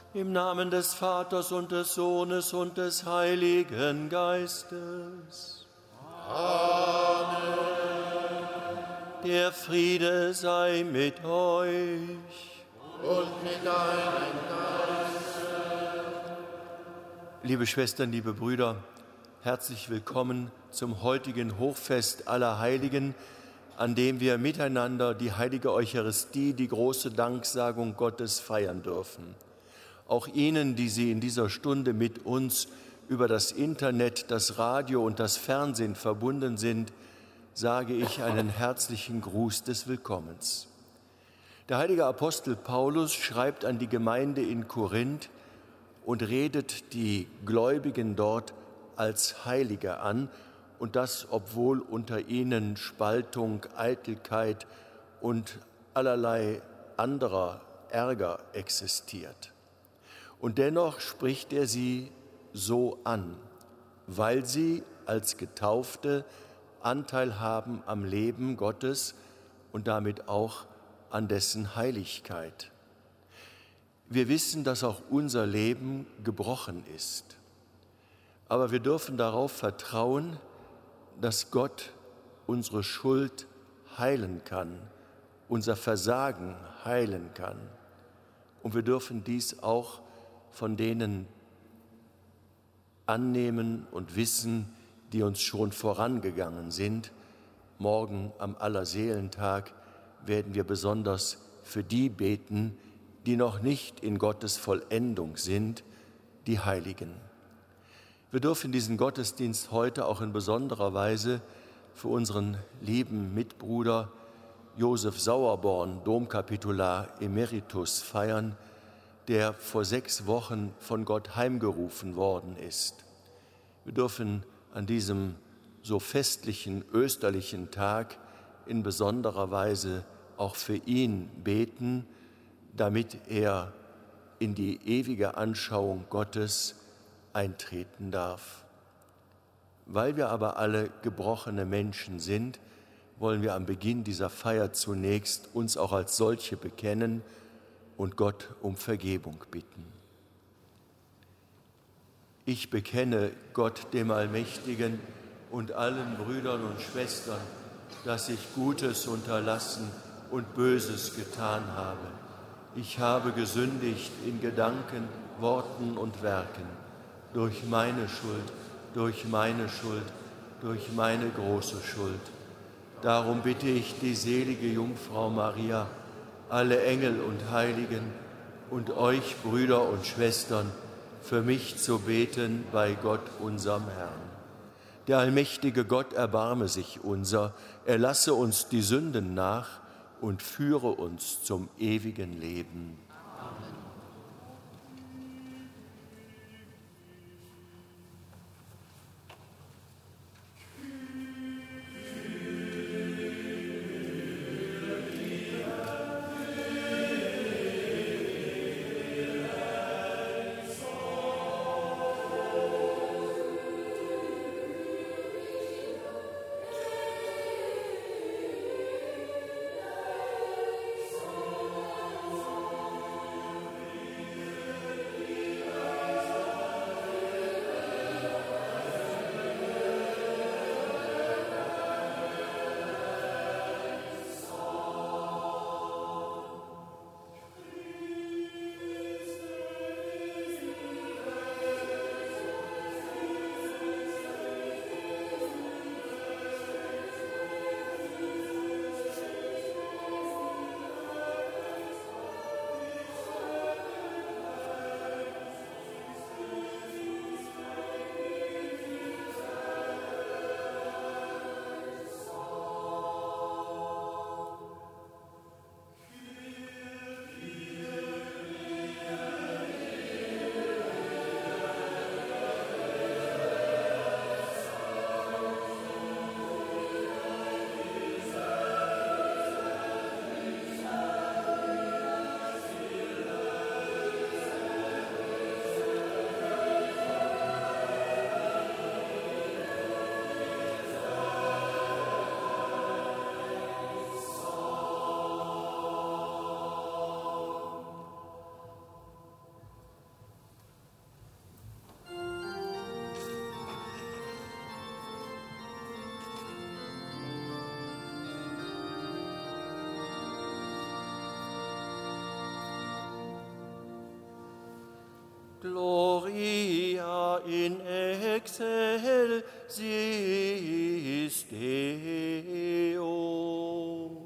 Im Namen des Vaters und des Sohnes und des Heiligen Geistes. Amen. Der Friede sei mit euch. Und mit deinem Geiste. Liebe Schwestern, liebe Brüder, herzlich willkommen zum heutigen Hochfest aller Heiligen, an dem wir miteinander die heilige Eucharistie, die große Danksagung Gottes feiern dürfen. Auch Ihnen, die Sie in dieser Stunde mit uns über das Internet, das Radio und das Fernsehen verbunden sind, sage ich einen herzlichen Gruß des Willkommens. Der heilige Apostel Paulus schreibt an die Gemeinde in Korinth und redet die Gläubigen dort als Heilige an, und das, obwohl unter ihnen Spaltung, Eitelkeit und allerlei anderer Ärger existiert. Und dennoch spricht er sie so an, weil sie als Getaufte Anteil haben am Leben Gottes und damit auch an dessen Heiligkeit. Wir wissen, dass auch unser Leben gebrochen ist. Aber wir dürfen darauf vertrauen, dass Gott unsere Schuld heilen kann, unser Versagen heilen kann. Und wir dürfen dies auch von denen annehmen und wissen, die uns schon vorangegangen sind. Morgen am Allerseelentag werden wir besonders für die beten, die noch nicht in Gottes Vollendung sind, die Heiligen. Wir dürfen diesen Gottesdienst heute auch in besonderer Weise für unseren lieben Mitbruder Josef Sauerborn, Domkapitular Emeritus, feiern, der vor 6 Wochen von Gott heimgerufen worden ist. Wir dürfen an diesem so festlichen, österlichen Tag in besonderer Weise auch für ihn beten, damit er in die ewige Anschauung Gottes eintreten darf. Weil wir aber alle gebrochene Menschen sind, wollen wir am Beginn dieser Feier zunächst uns auch als solche bekennen und Gott um Vergebung bitten. Ich bekenne Gott, dem Allmächtigen, und allen Brüdern und Schwestern, dass ich Gutes unterlassen und Böses getan habe. Ich habe gesündigt in Gedanken, Worten und Werken, durch meine Schuld, durch meine Schuld, durch meine große Schuld. Darum bitte ich die selige Jungfrau Maria, alle Engel und Heiligen und euch, Brüder und Schwestern, für mich zu beten bei Gott, unserem Herrn. Der allmächtige Gott erbarme sich unser, er lasse uns die Sünden nach und führe uns zum ewigen Leben. Gloria in excelsis Deo.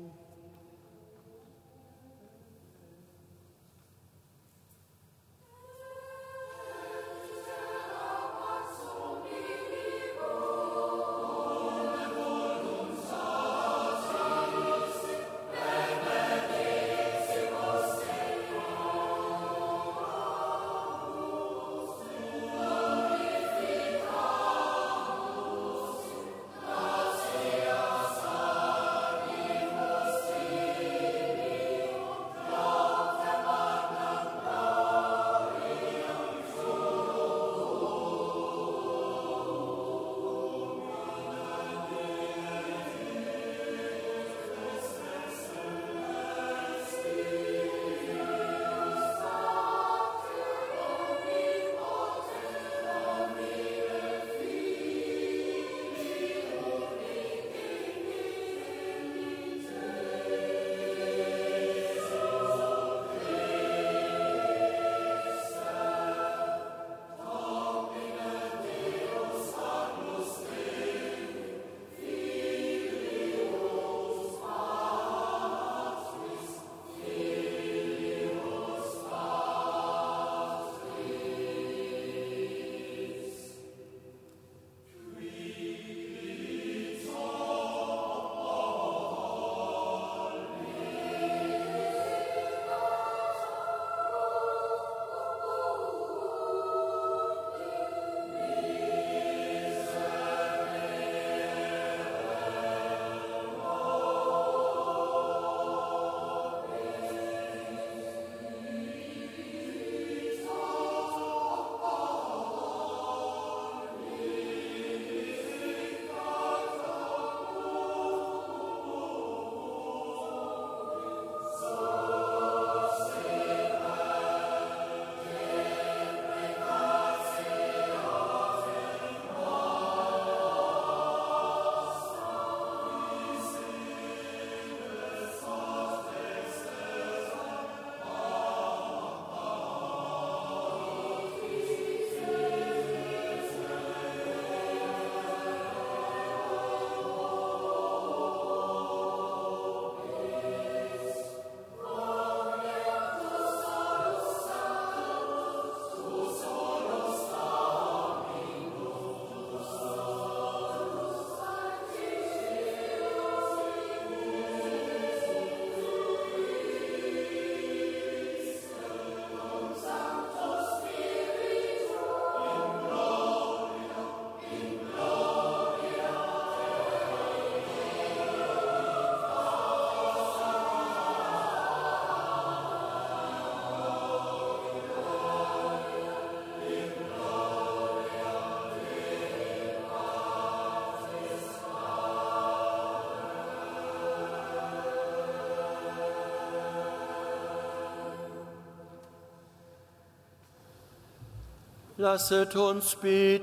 Lasset uns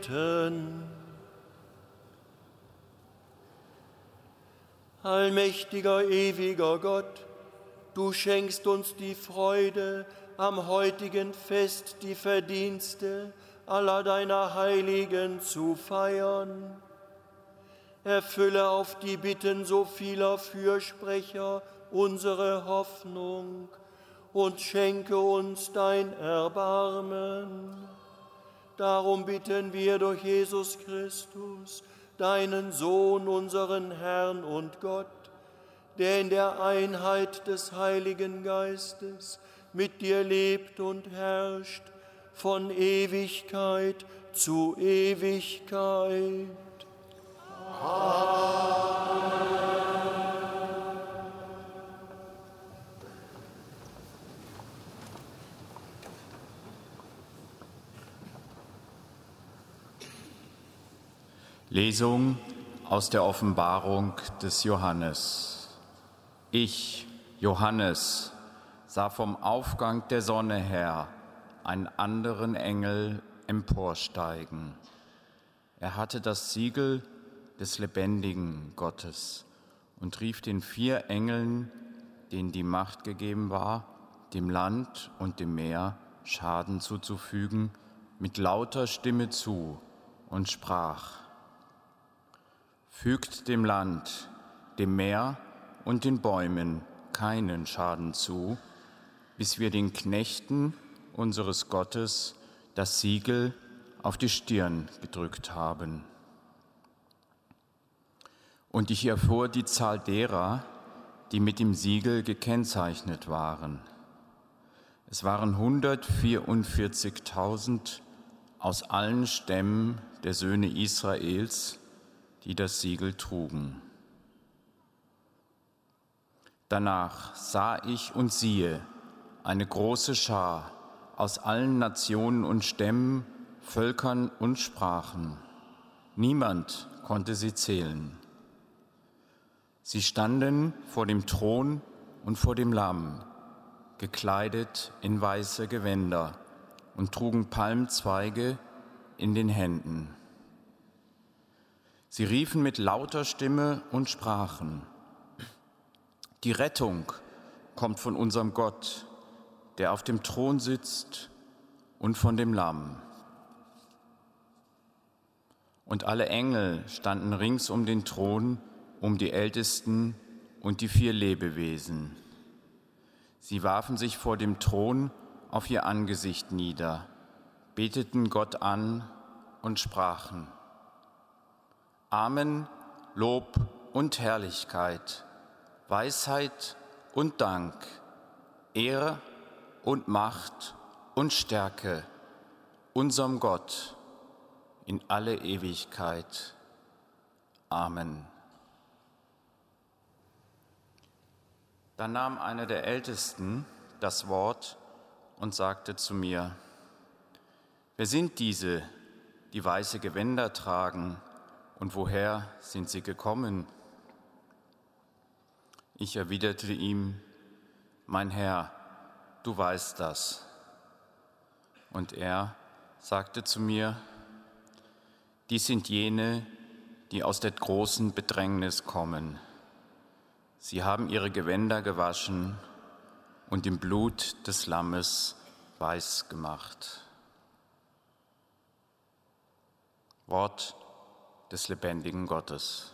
beten. Allmächtiger, ewiger Gott, du schenkst uns die Freude, am heutigen Fest die Verdienste aller deiner Heiligen zu feiern. Erfülle auf die Bitten so vieler Fürsprecher unsere Hoffnung und schenke uns dein Erbarmen. Darum bitten wir durch Jesus Christus, deinen Sohn, unseren Herrn und Gott, der in der Einheit des Heiligen Geistes mit dir lebt und herrscht von Ewigkeit zu Ewigkeit. Amen. Lesung aus der Offenbarung des Johannes. Ich, Johannes, sah vom Aufgang der Sonne her einen anderen Engel emporsteigen. Er hatte das Siegel des lebendigen Gottes und rief den 4 Engeln, denen die Macht gegeben war, dem Land und dem Meer, Schaden zuzufügen, mit lauter Stimme zu und sprach: Fügt dem Land, dem Meer und den Bäumen keinen Schaden zu, bis wir den Knechten unseres Gottes das Siegel auf die Stirn gedrückt haben. Und ich erfuhr die Zahl derer, die mit dem Siegel gekennzeichnet waren. Es waren 144.000 aus allen Stämmen der Söhne Israels, die das Siegel trugen. Danach sah ich und siehe eine große Schar aus allen Nationen und Stämmen, Völkern und Sprachen. Niemand konnte sie zählen. Sie standen vor dem Thron und vor dem Lamm, gekleidet in weiße Gewänder und trugen Palmzweige in den Händen. Sie riefen mit lauter Stimme und sprachen: Die Rettung kommt von unserem Gott, der auf dem Thron sitzt, und von dem Lamm. Und alle Engel standen rings um den Thron, um die Ältesten und die 4 Lebewesen. Sie warfen sich vor dem Thron auf ihr Angesicht nieder, beteten Gott an und sprachen: Amen, Lob und Herrlichkeit, Weisheit und Dank, Ehre und Macht und Stärke unserem Gott in alle Ewigkeit. Amen. Da nahm einer der Ältesten das Wort und sagte zu mir: Wer sind diese, die weiße Gewänder tragen, und woher sind sie gekommen? Ich erwiderte ihm: Mein Herr, du weißt das. Und er sagte zu mir: Dies sind jene, die aus der großen Bedrängnis kommen. Sie haben ihre Gewänder gewaschen und im Blut des Lammes weiß gemacht. Wort des lebendigen Gottes.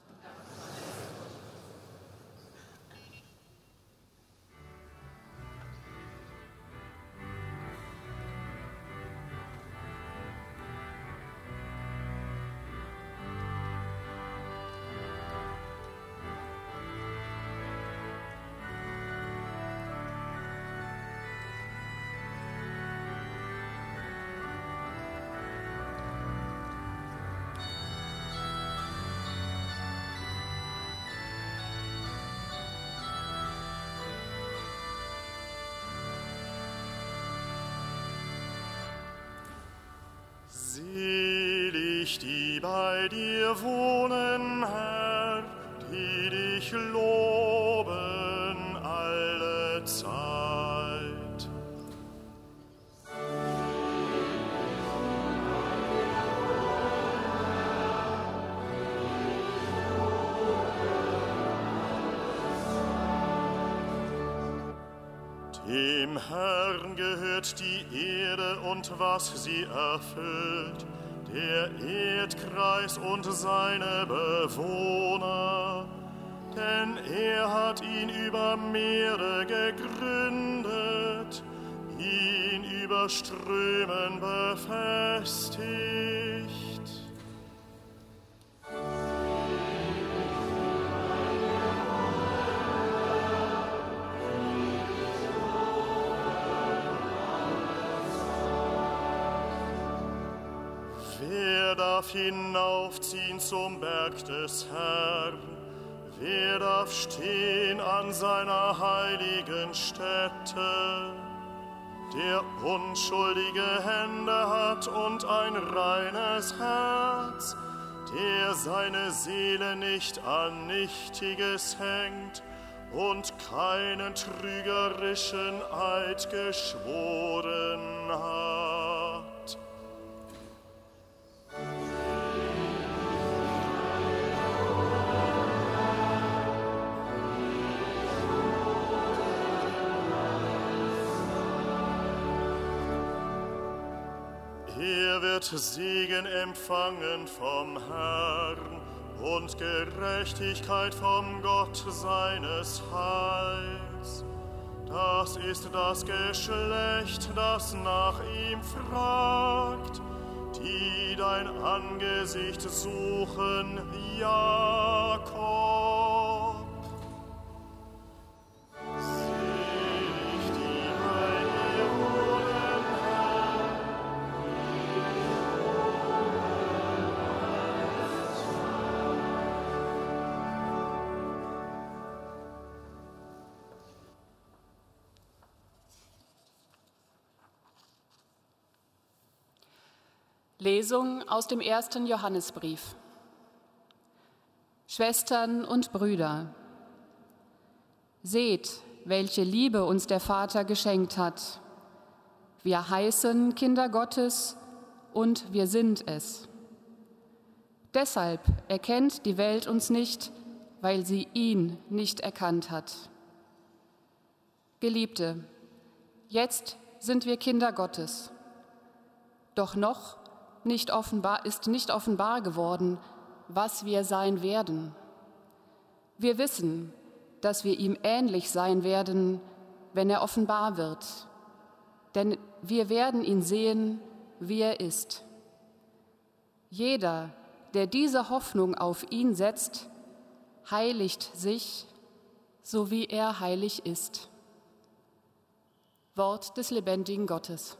Selig, die bei dir wohnen, Herr, die dich loben alle Zeit. Dem Herrn gehört die Erde und was sie erfüllt, der Erdkreis und seine Bewohner. Denn er hat ihn über Meere gegründet, ihn über Strömen befestigt. Wer darf hinaufziehen zum Berg des Herrn? Wer darf stehen an seiner heiligen Stätte? Der unschuldige Hände hat und ein reines Herz, der seine Seele nicht an Nichtiges hängt und keinen trügerischen Eid geschworen hat. Er wird Segen empfangen vom Herrn und Gerechtigkeit vom Gott seines Heils. Das ist das Geschlecht, das nach ihm fragt, die dein Angesicht suchen, Jakob. Selig die Heiligen Lesung aus dem 1. Johannesbrief. Schwestern und Brüder, seht, welche Liebe uns der Vater geschenkt hat. Wir heißen Kinder Gottes und wir sind es. Deshalb erkennt die Welt uns nicht, weil sie ihn nicht erkannt hat. Geliebte, jetzt sind wir Kinder Gottes. Doch noch ist nicht offenbar geworden, was wir sein werden. Wir wissen, dass wir ihm ähnlich sein werden, wenn er offenbar wird. Denn wir werden ihn sehen, wie er ist. Jeder, der diese Hoffnung auf ihn setzt, heiligt sich, so wie er heilig ist. Wort des lebendigen Gottes.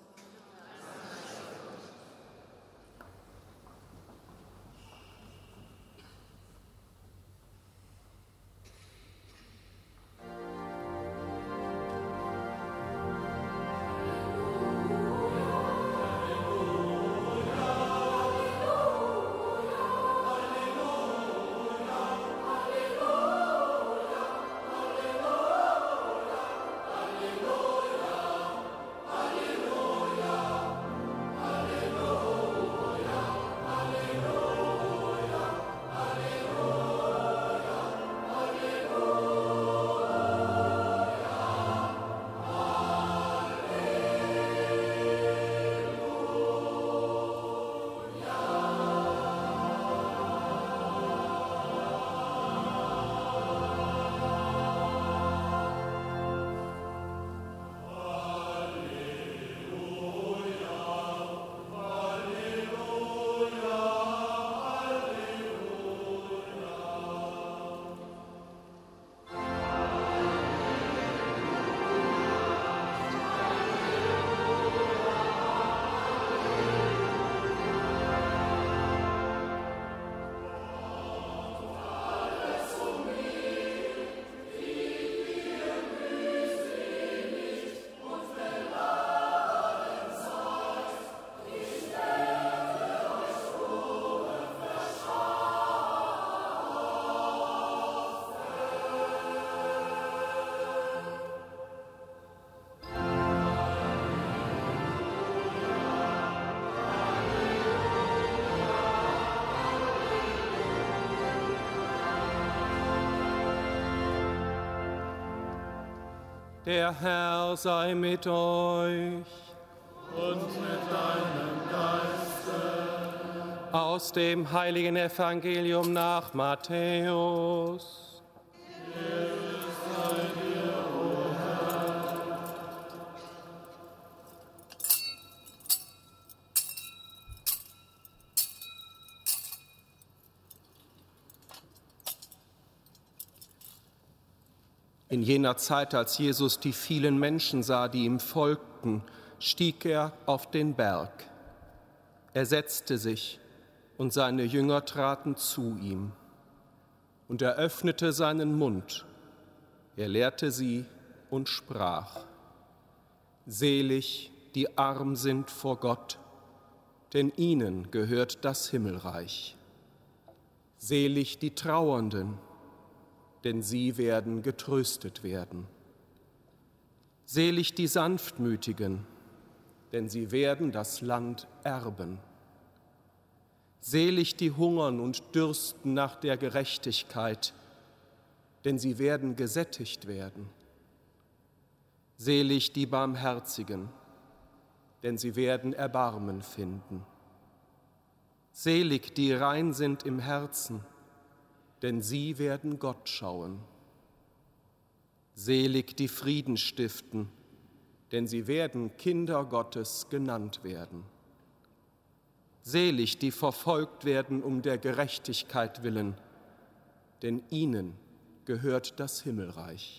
Der Herr sei mit euch. und mit deinem Geiste. Aus dem heiligen Evangelium nach Matthäus. In jener Zeit, als Jesus die vielen Menschen sah, die ihm folgten, stieg er auf den Berg. Er setzte sich, und seine Jünger traten zu ihm. Und er öffnete seinen Mund. Er lehrte sie und sprach: Selig, die arm sind vor Gott, denn ihnen gehört das Himmelreich. Selig die Trauernden, denn sie werden getröstet werden. Selig die Sanftmütigen, denn sie werden das Land erben. Selig die hungern und dürsten nach der Gerechtigkeit, denn sie werden gesättigt werden. Selig die Barmherzigen, denn sie werden Erbarmen finden. Selig, die rein sind im Herzen, denn sie werden Gott schauen. Selig, die Frieden stiften, denn sie werden Kinder Gottes genannt werden. Selig, die verfolgt werden um der Gerechtigkeit willen, denn ihnen gehört das Himmelreich.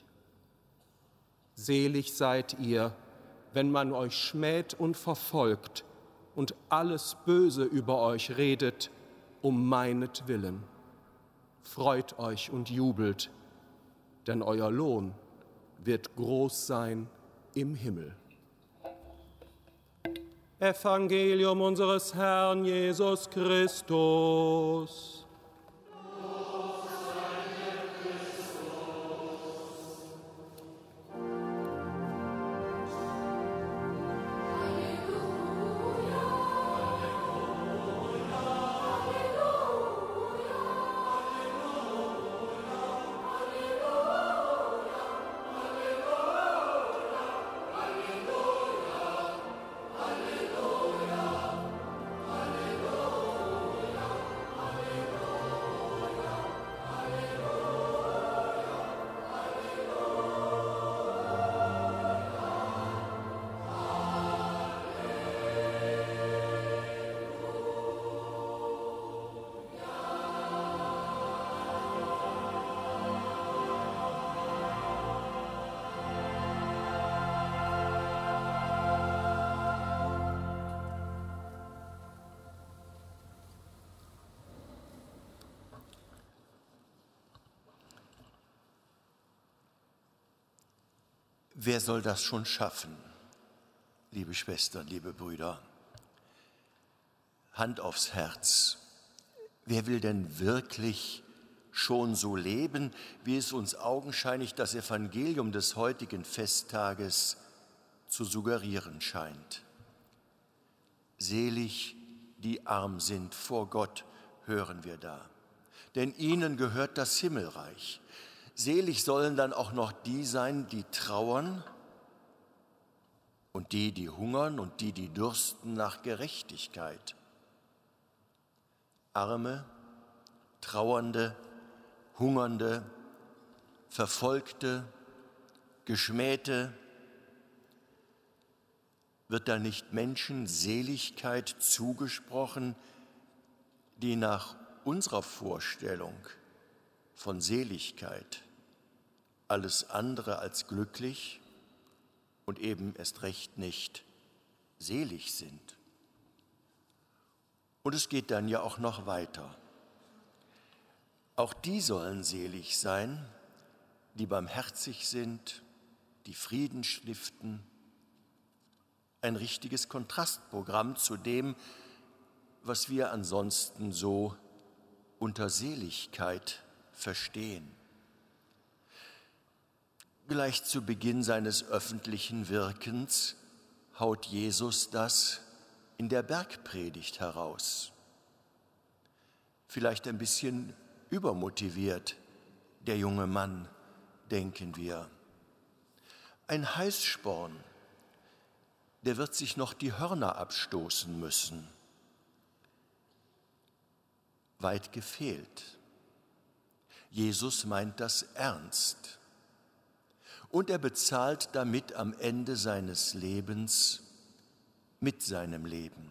Selig seid ihr, wenn man euch schmäht und verfolgt und alles Böse über euch redet, um meinetwillen. Freut euch und jubelt, denn euer Lohn wird groß sein im Himmel. Evangelium unseres Herrn Jesus Christus. Wer soll das schon schaffen, liebe Schwestern, liebe Brüder? Hand aufs Herz. Wer will denn wirklich schon so leben, wie es uns augenscheinlich das Evangelium des heutigen Festtages zu suggerieren scheint? Selig, die arm sind vor Gott, hören wir da, denn ihnen gehört das Himmelreich. Selig sollen dann auch noch die sein, die trauern und die hungern und die dürsten nach Gerechtigkeit. Arme, Trauernde, Hungernde, Verfolgte, Geschmähte, wird da nicht Menschen Seligkeit zugesprochen, die nach unserer Vorstellung von Seligkeit alles andere als glücklich und eben erst recht nicht selig sind? Und es geht dann ja auch noch weiter. Auch die sollen selig sein, die barmherzig sind, die Frieden stiften. Ein richtiges Kontrastprogramm zu dem, was wir ansonsten so unter Seligkeit verstehen. Gleich zu Beginn seines öffentlichen Wirkens haut Jesus das in der Bergpredigt heraus. Vielleicht ein bisschen übermotiviert, der junge Mann, denken wir. Ein Heißsporn, der wird sich noch die Hörner abstoßen müssen. Weit gefehlt. Jesus meint das ernst. Und er bezahlt damit am Ende seines Lebens mit seinem Leben.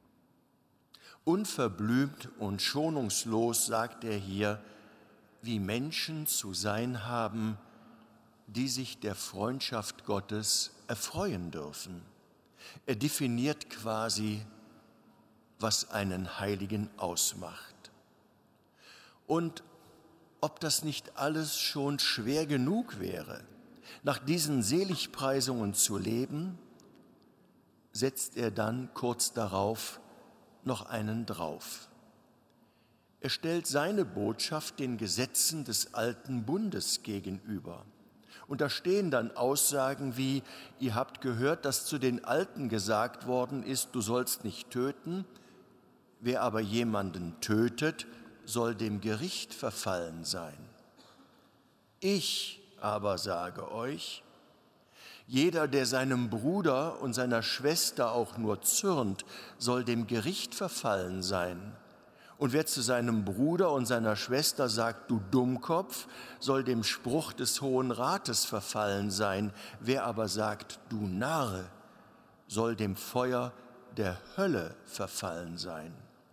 Unverblümt und schonungslos sagt er hier, wie Menschen zu sein haben, die sich der Freundschaft Gottes erfreuen dürfen. Er definiert quasi, was einen Heiligen ausmacht. Und ob das nicht alles schon schwer genug wäre, nach diesen Seligpreisungen zu leben, setzt er dann kurz darauf noch einen drauf. Er stellt seine Botschaft den Gesetzen des alten Bundes gegenüber. Und da stehen dann Aussagen wie, ihr habt gehört, dass zu den Alten gesagt worden ist, du sollst nicht töten, wer aber jemanden tötet, soll dem Gericht verfallen sein. Ich aber sage euch, jeder, der seinem Bruder und seiner Schwester auch nur zürnt, soll dem Gericht verfallen sein. Und wer zu seinem Bruder und seiner Schwester sagt, du Dummkopf, soll dem Spruch des Hohen Rates verfallen sein. Wer aber sagt, du Narr, soll dem Feuer der Hölle verfallen sein.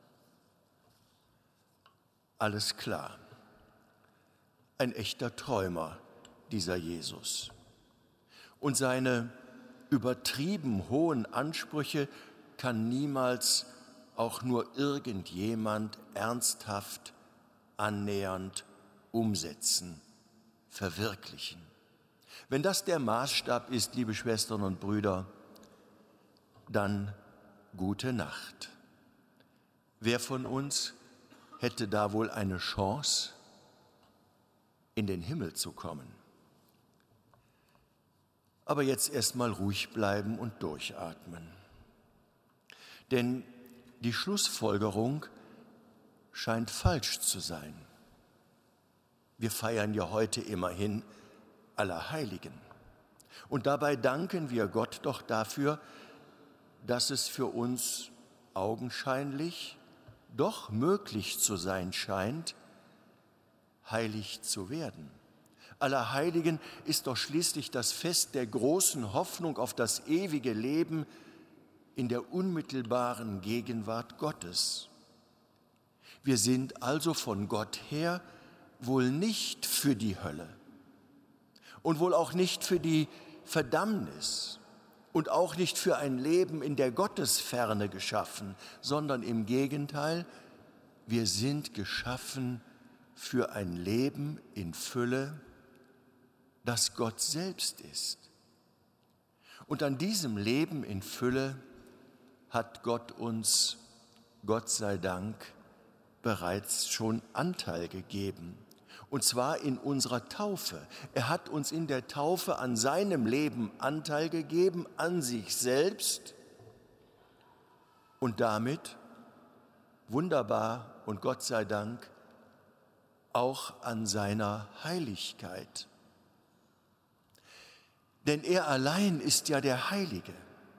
Alles klar. Ein echter Träumer, dieser Jesus. Und seine übertrieben hohen Ansprüche kann niemals auch nur irgendjemand ernsthaft, annähernd umsetzen, verwirklichen. Wenn das der Maßstab ist, liebe Schwestern und Brüder, dann gute Nacht. Wer von uns hätte da wohl eine Chance, in den Himmel zu kommen? Aber jetzt erstmal ruhig bleiben und durchatmen. Denn die Schlussfolgerung scheint falsch zu sein. Wir feiern ja heute immerhin Allerheiligen. Und dabei danken wir Gott doch dafür, dass es für uns augenscheinlich doch möglich zu sein scheint, heilig zu werden. Allerheiligen ist doch schließlich das Fest der großen Hoffnung auf das ewige Leben in der unmittelbaren Gegenwart Gottes. Wir sind also von Gott her wohl nicht für die Hölle und wohl auch nicht für die Verdammnis und auch nicht für ein Leben in der Gottesferne geschaffen, sondern im Gegenteil, wir sind geschaffen für ein Leben in Fülle, das Gott selbst ist. Und an diesem Leben in Fülle hat Gott uns, Gott sei Dank, bereits schon Anteil gegeben. Und zwar in unserer Taufe. Er hat uns in der Taufe an seinem Leben Anteil gegeben, an sich selbst und damit, wunderbar und Gott sei Dank, auch an seiner Heiligkeit. Denn er allein ist ja der Heilige.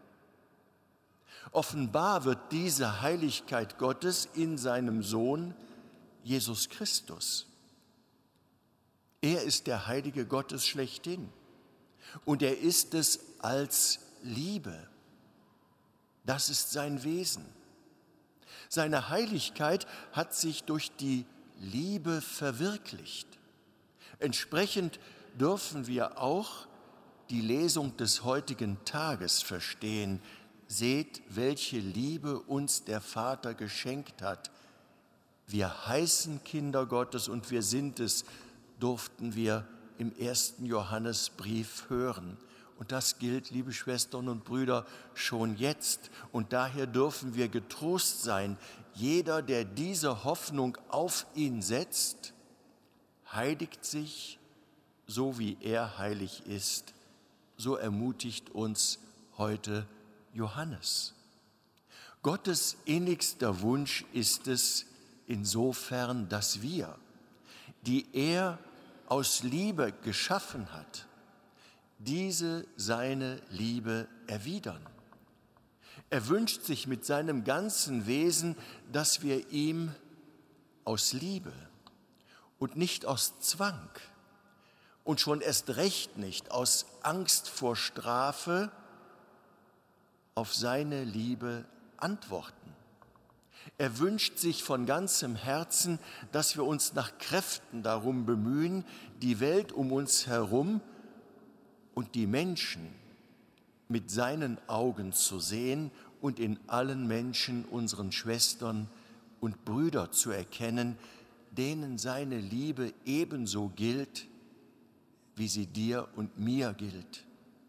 Offenbar wird diese Heiligkeit Gottes in seinem Sohn Jesus Christus. Er ist der Heilige Gottes schlechthin und er ist es als Liebe. Das ist sein Wesen. Seine Heiligkeit hat sich durch die Liebe verwirklicht. Entsprechend dürfen wir auch die Lesung des heutigen Tages verstehen. Seht, welche Liebe uns der Vater geschenkt hat. Wir heißen Kinder Gottes und wir sind es, durften wir im 1. Johannesbrief hören. Und das gilt, liebe Schwestern und Brüder, schon jetzt. Und daher dürfen wir getrost sein. Jeder, der diese Hoffnung auf ihn setzt, heiligt sich, so wie er heilig ist. So ermutigt uns heute Johannes. Gottes innigster Wunsch ist es insofern, dass wir, die er aus Liebe geschaffen hat, diese seine Liebe erwidern. Er wünscht sich mit seinem ganzen Wesen, dass wir ihm aus Liebe und nicht aus Zwang und schon erst recht nicht aus Angst vor Strafe auf seine Liebe antworten. Er wünscht sich von ganzem Herzen, dass wir uns nach Kräften darum bemühen, die Welt um uns herum und die Menschen mit seinen Augen zu sehen und in allen Menschen unseren Schwestern und Brüder zu erkennen, denen seine Liebe ebenso gilt, wie sie dir und mir gilt.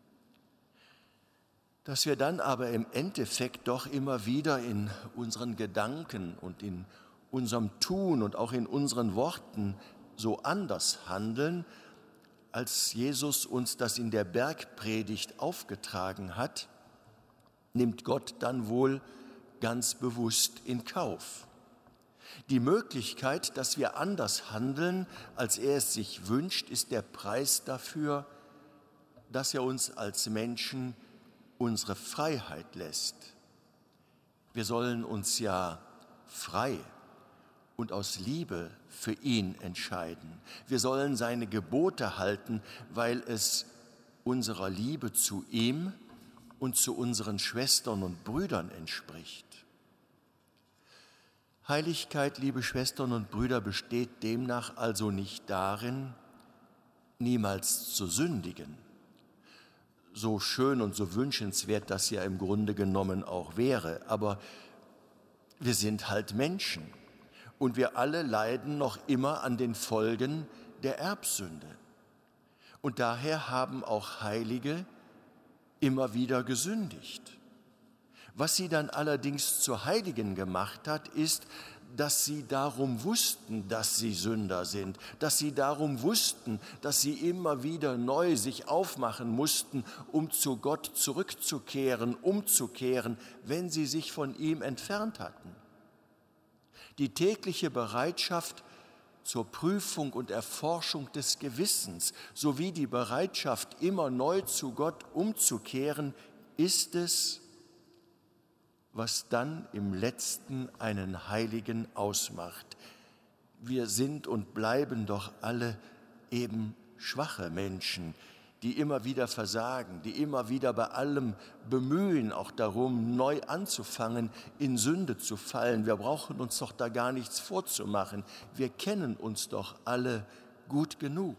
Dass wir dann aber im Endeffekt doch immer wieder in unseren Gedanken und in unserem Tun und auch in unseren Worten so anders handeln, als Jesus uns das in der Bergpredigt aufgetragen hat, nimmt Gott dann wohl ganz bewusst in Kauf. Die Möglichkeit, dass wir anders handeln, als er es sich wünscht, ist der Preis dafür, dass er uns als Menschen unsere Freiheit lässt. Wir sollen uns ja frei und aus Liebe für ihn entscheiden. Wir sollen seine Gebote halten, weil es unserer Liebe zu ihm und zu unseren Schwestern und Brüdern entspricht. Heiligkeit, liebe Schwestern und Brüder, besteht demnach also nicht darin, niemals zu sündigen. So schön und so wünschenswert das ja im Grunde genommen auch wäre, aber wir sind halt Menschen und wir alle leiden noch immer an den Folgen der Erbsünde. Und daher haben auch Heilige immer wieder gesündigt. Was sie dann allerdings zu Heiligen gemacht hat, ist, dass sie darum wussten, dass sie Sünder sind, dass sie darum wussten, dass sie immer wieder neu sich aufmachen mussten, um zu Gott zurückzukehren, umzukehren, wenn sie sich von ihm entfernt hatten. Die tägliche Bereitschaft zur Prüfung und Erforschung des Gewissens sowie die Bereitschaft, immer neu zu Gott umzukehren, ist es, was dann im Letzten einen Heiligen ausmacht. Wir sind und bleiben doch alle eben schwache Menschen, die immer wieder versagen, die immer wieder bei allem bemühen, auch darum, neu anzufangen, in Sünde zu fallen. Wir brauchen uns doch da gar nichts vorzumachen. Wir kennen uns doch alle gut genug.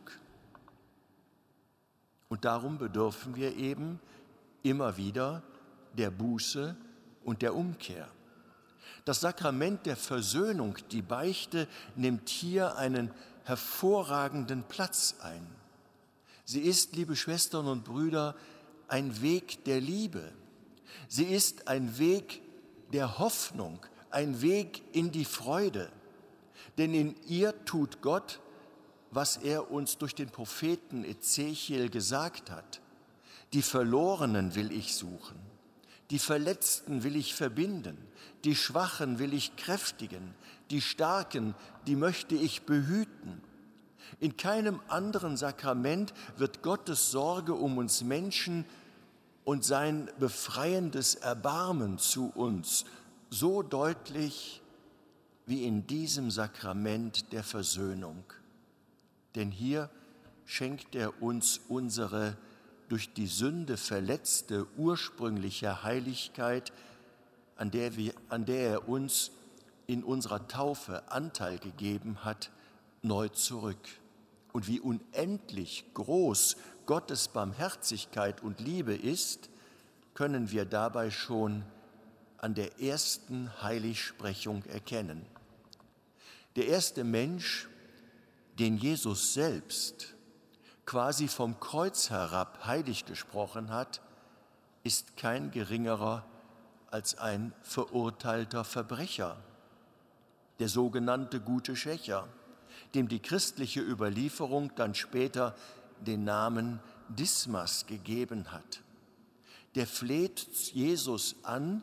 Und darum bedürfen wir eben immer wieder der Buße und der Umkehr. Das Sakrament der Versöhnung, die Beichte, nimmt hier einen hervorragenden Platz ein. Sie ist, liebe Schwestern und Brüder, ein Weg der Liebe. Sie ist ein Weg der Hoffnung, ein Weg in die Freude. Denn in ihr tut Gott, was er uns durch den Propheten Ezechiel gesagt hat. Die Verlorenen will ich suchen, die Verletzten will ich verbinden, die Schwachen will ich kräftigen, die Starken, die möchte ich behüten. In keinem anderen Sakrament wird Gottes Sorge um uns Menschen und sein befreiendes Erbarmen zu uns so deutlich wie in diesem Sakrament der Versöhnung. Denn hier schenkt er uns unsere durch die Sünde verletzte ursprüngliche Heiligkeit, an der er uns in unserer Taufe Anteil gegeben hat, neu zurück. Und wie unendlich groß Gottes Barmherzigkeit und Liebe ist, können wir dabei schon an der ersten Heiligsprechung erkennen. Der erste Mensch, den Jesus selbst quasi vom Kreuz herab heilig gesprochen hat, ist kein geringerer als ein verurteilter Verbrecher, der sogenannte gute Schächer, dem die christliche Überlieferung dann später den Namen Dismas gegeben hat. Der fleht Jesus an,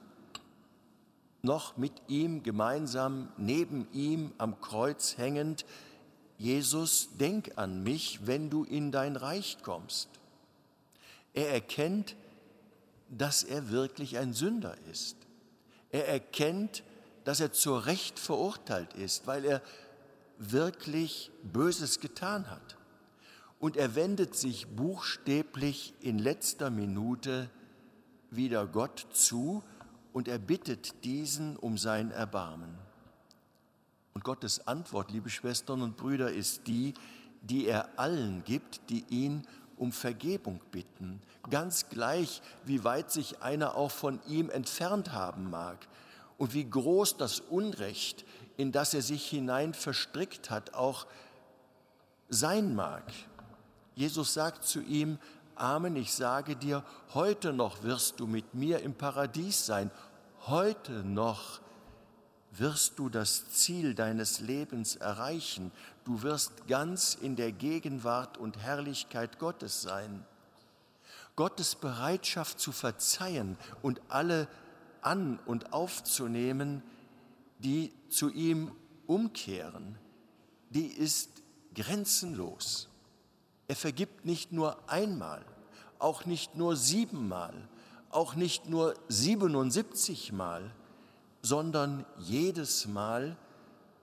noch mit ihm gemeinsam neben ihm am Kreuz hängend: Jesus, denk an mich, wenn du in dein Reich kommst. Er erkennt, dass er wirklich ein Sünder ist. Er erkennt, dass er zu Recht verurteilt ist, weil er wirklich Böses getan hat. Und er wendet sich buchstäblich in letzter Minute wieder Gott zu und er bittet diesen um sein Erbarmen. Und Gottes Antwort, liebe Schwestern und Brüder, ist die, die er allen gibt, die ihn um Vergebung bitten, ganz gleich, wie weit sich einer auch von ihm entfernt haben mag und wie groß das Unrecht, in das er sich hinein verstrickt hat, auch sein mag. Jesus sagt zu ihm: Amen, ich sage dir, heute noch wirst du mit mir im Paradies sein. Heute noch wirst du das Ziel deines Lebens erreichen. Du wirst ganz in der Gegenwart und Herrlichkeit Gottes sein. Gottes Bereitschaft zu verzeihen und alle an- und aufzunehmen, die zu ihm umkehren, die ist grenzenlos. Er vergibt nicht nur einmal, auch nicht nur 7-mal, auch nicht nur 77-mal, sondern jedes Mal,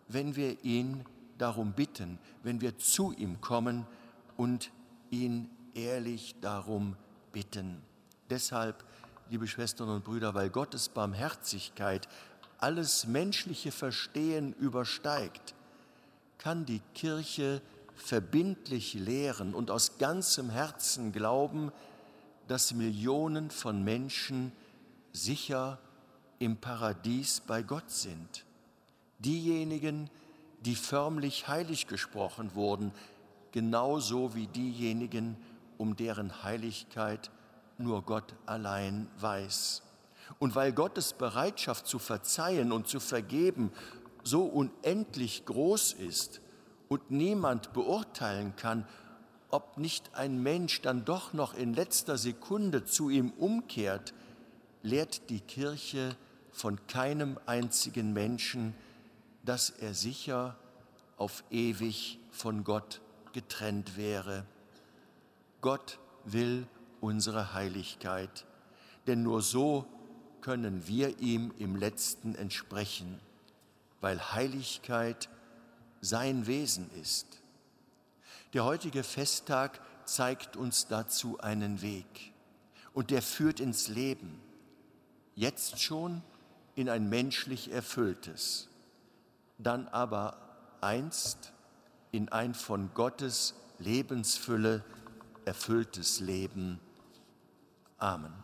wenn wir ihn darum bitten, wenn wir zu ihm kommen und ihn ehrlich darum bitten. Deshalb, liebe Schwestern und Brüder, weil Gottes Barmherzigkeit alles menschliche Verstehen übersteigt, kann die Kirche verbindlich lehren und aus ganzem Herzen glauben, dass Millionen von Menschen sicher im Paradies bei Gott sind. Diejenigen, die förmlich heilig gesprochen wurden, genauso wie diejenigen, um deren Heiligkeit nur Gott allein weiß. Und weil Gottes Bereitschaft zu verzeihen und zu vergeben so unendlich groß ist und niemand beurteilen kann, ob nicht ein Mensch dann doch noch in letzter Sekunde zu ihm umkehrt, lehrt die Kirche von keinem einzigen Menschen, dass er sicher auf ewig von Gott getrennt wäre. Gott will unsere Heiligkeit, denn nur so können wir ihm im Letzten entsprechen, weil Heiligkeit sein Wesen ist. Der heutige Festtag zeigt uns dazu einen Weg und der führt ins Leben, jetzt schon in ein menschlich Erfülltes, dann aber einst in ein von Gottes Lebensfülle erfülltes Leben. Amen.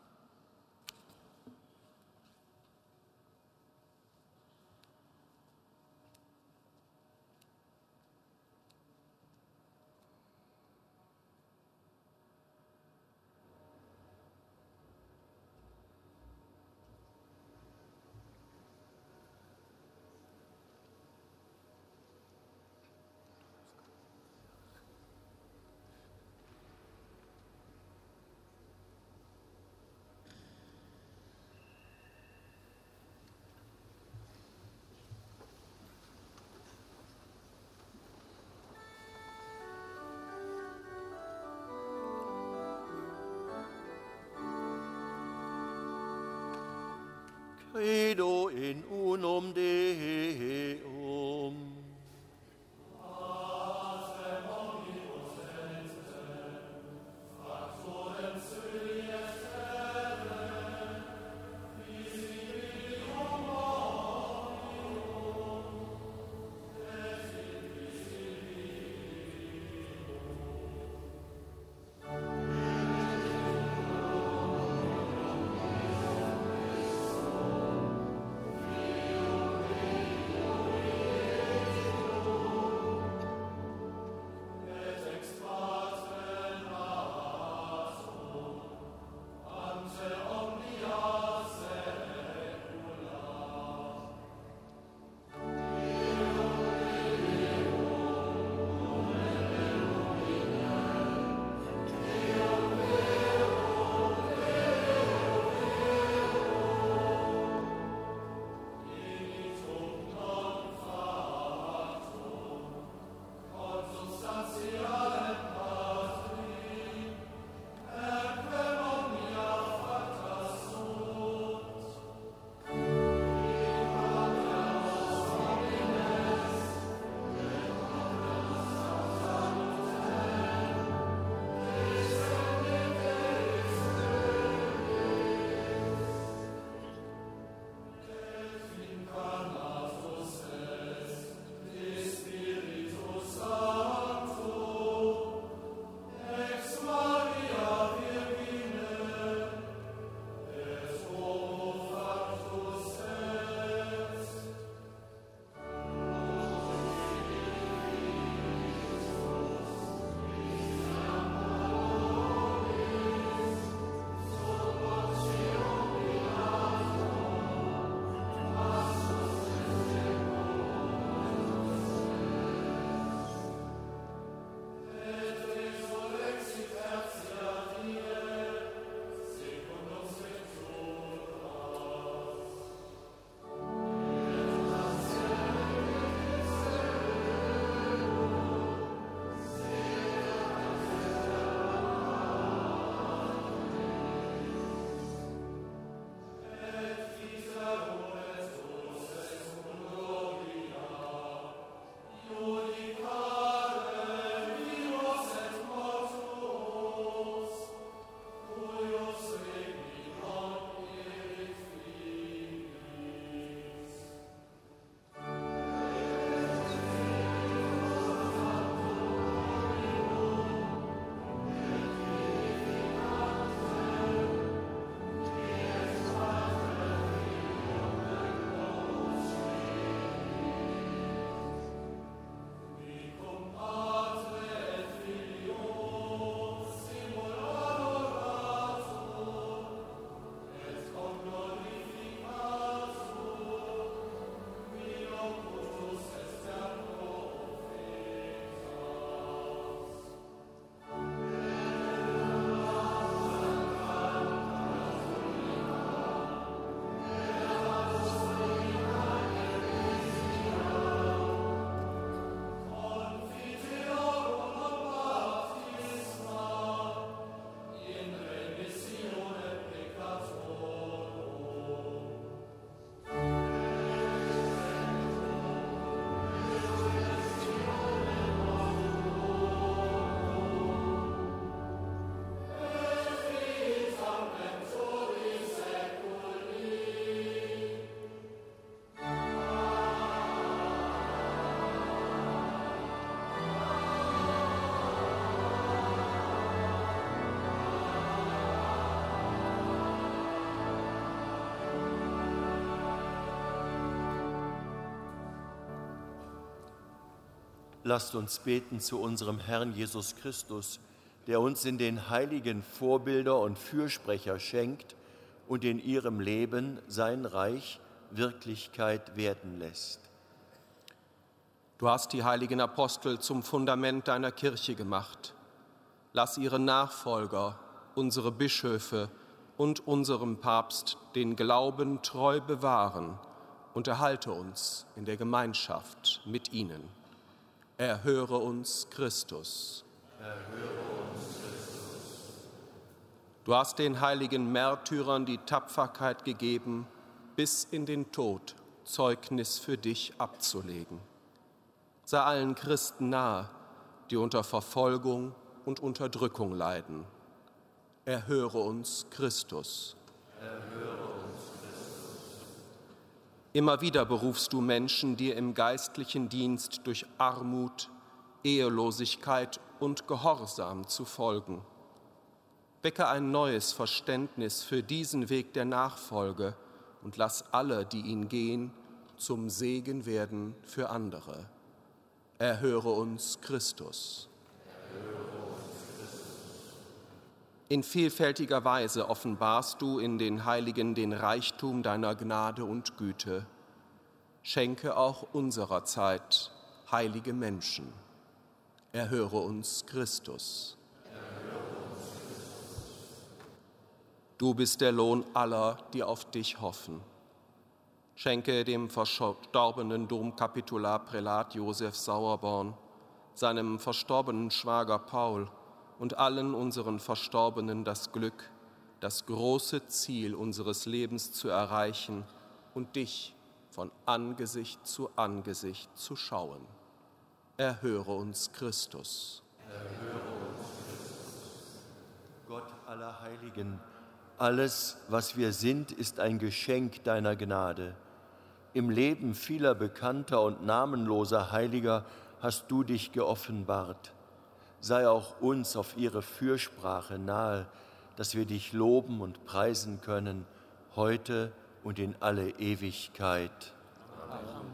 Credo in unum Deum. lasst uns beten zu unserem Herrn Jesus Christus, der uns in den Heiligen Vorbilder und Fürsprecher schenkt und in ihrem Leben sein Reich Wirklichkeit werden lässt. Du hast die heiligen Apostel zum Fundament deiner Kirche gemacht. Lass ihre Nachfolger, unsere Bischöfe und unserem Papst den Glauben treu bewahren und erhalte uns in der Gemeinschaft mit ihnen. Erhöre uns, Christus. Erhöre uns, Christus. Du hast den heiligen Märtyrern die Tapferkeit gegeben, bis in den Tod Zeugnis für dich abzulegen. Sei allen Christen nahe, die unter Verfolgung und Unterdrückung leiden. Erhöre uns, Christus. Erhöre uns, Christus. Immer wieder berufst du Menschen, dir im geistlichen Dienst durch Armut, Ehelosigkeit und Gehorsam zu folgen. Wecke ein neues Verständnis für diesen Weg der Nachfolge und lass alle, die ihn gehen, zum Segen werden für andere. Erhöre uns, Christus. In vielfältiger Weise offenbarst du in den Heiligen den Reichtum deiner Gnade und Güte. Schenke auch unserer Zeit heilige Menschen. Erhöre uns, Christus. Du bist der Lohn aller, die auf dich hoffen. Schenke dem verstorbenen Domkapitular Prälat Josef Sauerborn, seinem verstorbenen Schwager Paul und allen unseren Verstorbenen das Glück, das große Ziel unseres Lebens zu erreichen und dich von Angesicht zu Angesicht zu schauen. Erhöre uns, Christus. Erhöre uns, Christus. Gott aller Heiligen, alles, was wir sind, ist ein Geschenk deiner Gnade. Im Leben vieler bekannter und namenloser Heiliger hast du dich geoffenbart. Sei auch uns auf ihre Fürsprache nahe, dass wir dich loben und preisen können, heute und in alle Ewigkeit. Amen.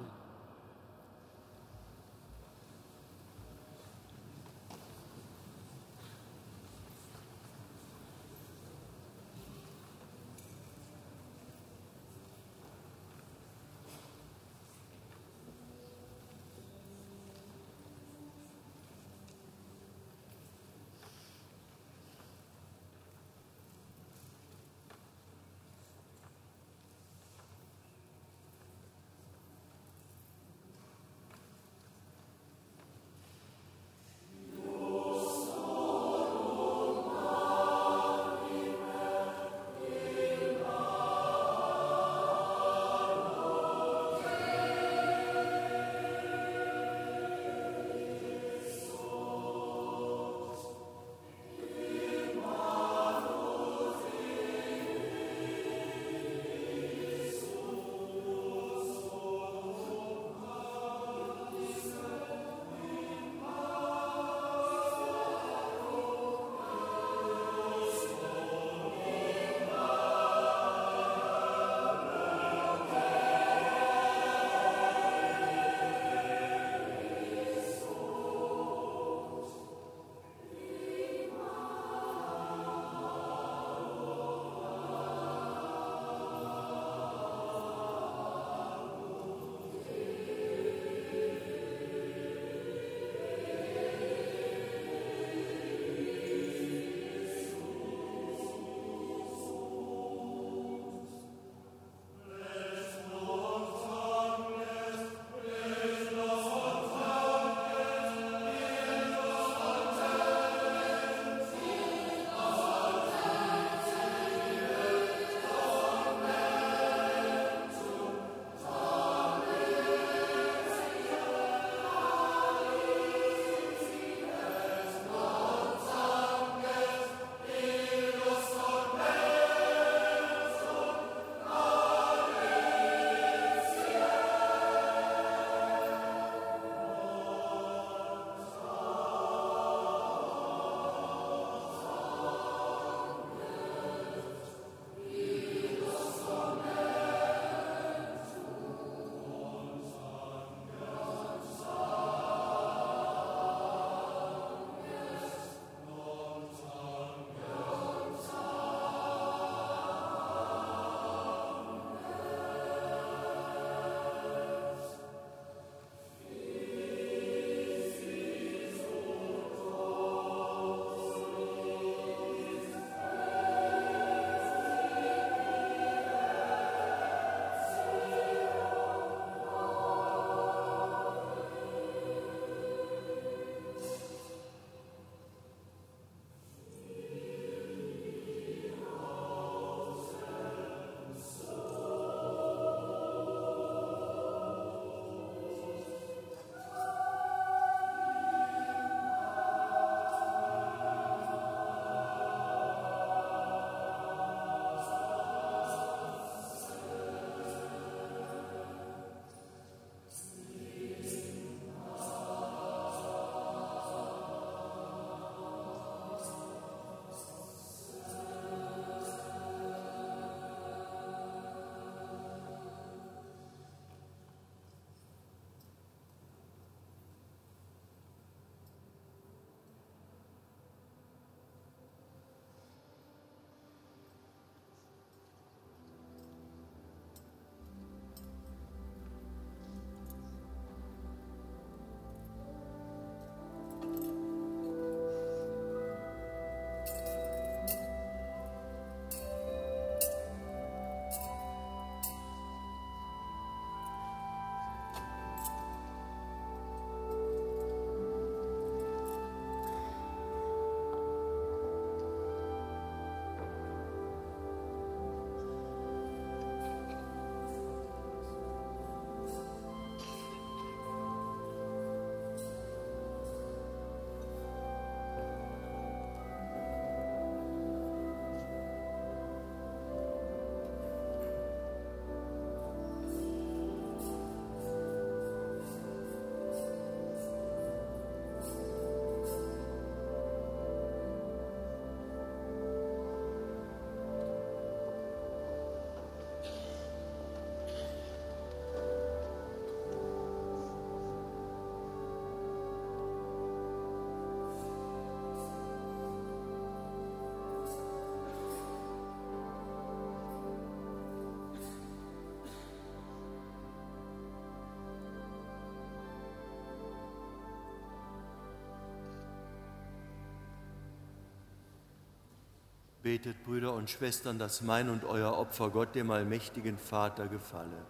Betet, Brüder und Schwestern, dass mein und euer Opfer Gott, dem allmächtigen Vater, gefalle.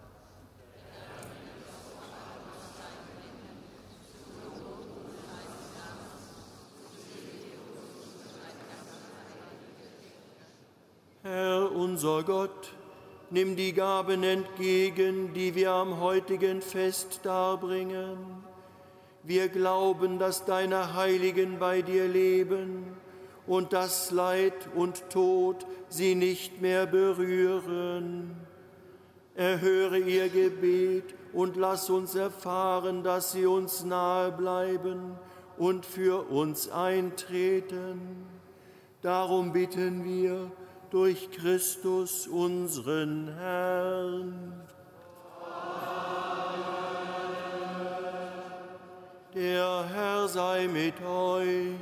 Herr unser Gott, nimm die Gaben entgegen, die wir am heutigen Fest darbringen. Wir glauben, dass deine Heiligen bei dir leben und dass Leid und Tod sie nicht mehr berühren. Erhöre ihr Gebet und lass uns erfahren, dass sie uns nahe bleiben und für uns eintreten. Darum bitten wir durch Christus, unseren Herrn. Der Herr sei mit euch.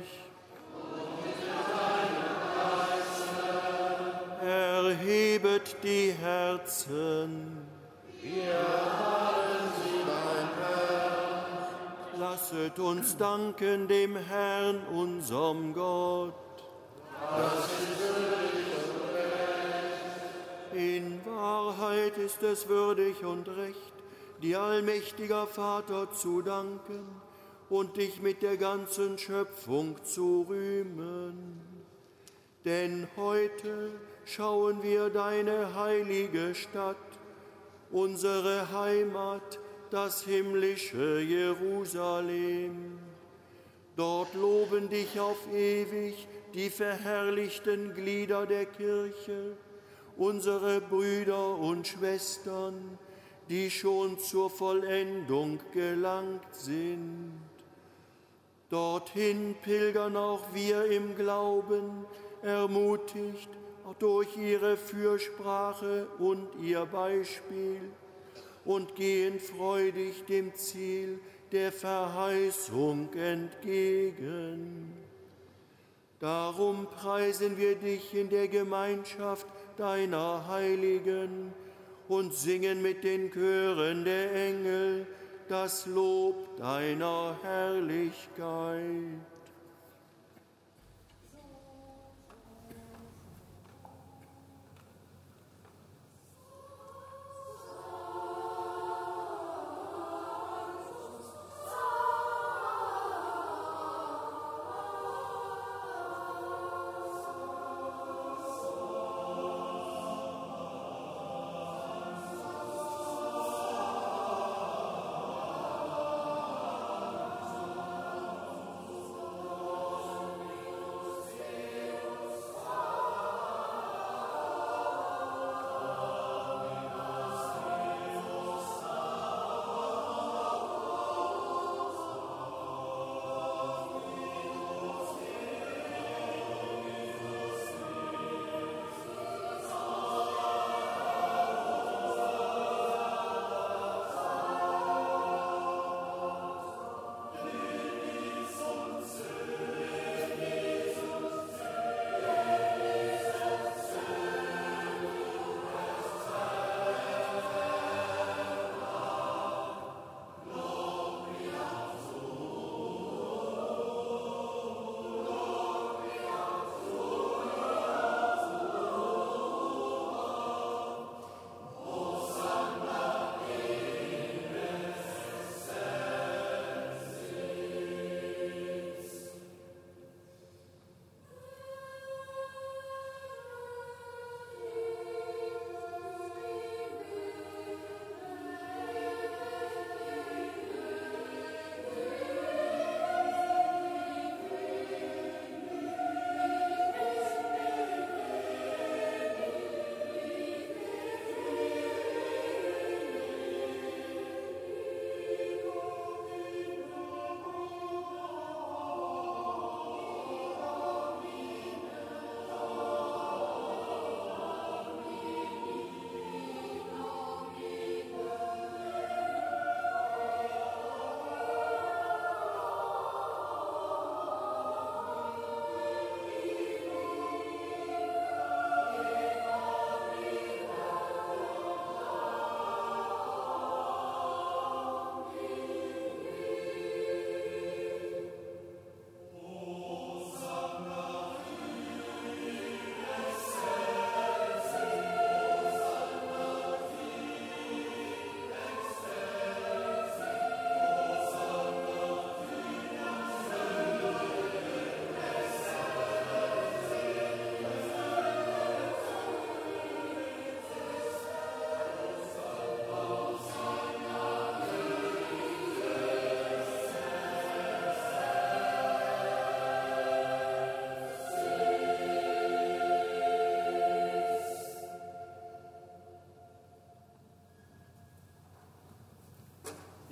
Erhebet die Herzen. Wir haben sie, mein Herr. Lasset uns danken dem Herrn, unserem Gott. Das ist würdig und recht. In Wahrheit ist es würdig und recht, dir, allmächtiger Vater, zu danken und dich mit der ganzen Schöpfung zu rühmen. Denn heute schauen wir deine heilige Stadt, unsere Heimat, das himmlische Jerusalem. Dort loben dich auf ewig die verherrlichten Glieder der Kirche, unsere Brüder und Schwestern, die schon zur Vollendung gelangt sind. Dorthin pilgern auch wir im Glauben, ermutigt durch ihre Fürsprache und ihr Beispiel, und gehen freudig dem Ziel der Verheißung entgegen. Darum preisen wir dich in der Gemeinschaft deiner Heiligen und singen mit den Chören der Engel das Lob deiner Herrlichkeit.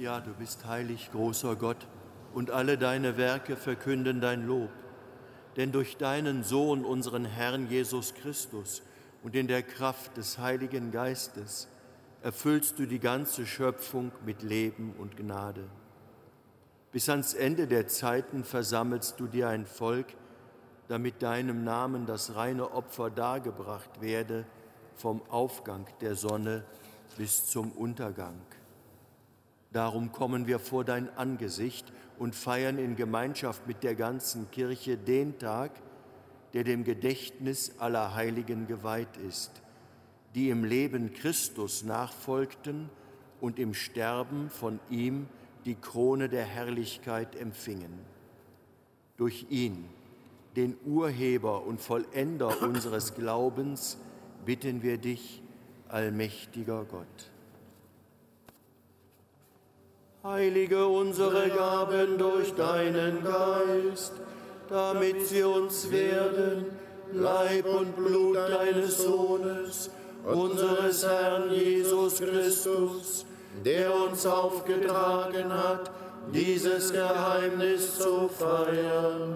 Ja, du bist heilig, großer Gott, und alle deine Werke verkünden dein Lob. Denn durch deinen Sohn, unseren Herrn Jesus Christus, und in der Kraft des Heiligen Geistes erfüllst du die ganze Schöpfung mit Leben und Gnade. Bis ans Ende der Zeiten versammelst du dir ein Volk, damit deinem Namen das reine Opfer dargebracht werde, vom Aufgang der Sonne bis zum Untergang. Darum kommen wir vor dein Angesicht und feiern in Gemeinschaft mit der ganzen Kirche den Tag, der dem Gedächtnis aller Heiligen geweiht ist, die im Leben Christus nachfolgten und im Sterben von ihm die Krone der Herrlichkeit empfingen. Durch ihn, den Urheber und Vollender unseres Glaubens, bitten wir dich, allmächtiger Gott. Heilige unsere Gaben durch deinen Geist, damit sie uns werden, Leib und Blut deines Sohnes, unseres Herrn Jesus Christus, der uns aufgetragen hat, dieses Geheimnis zu feiern.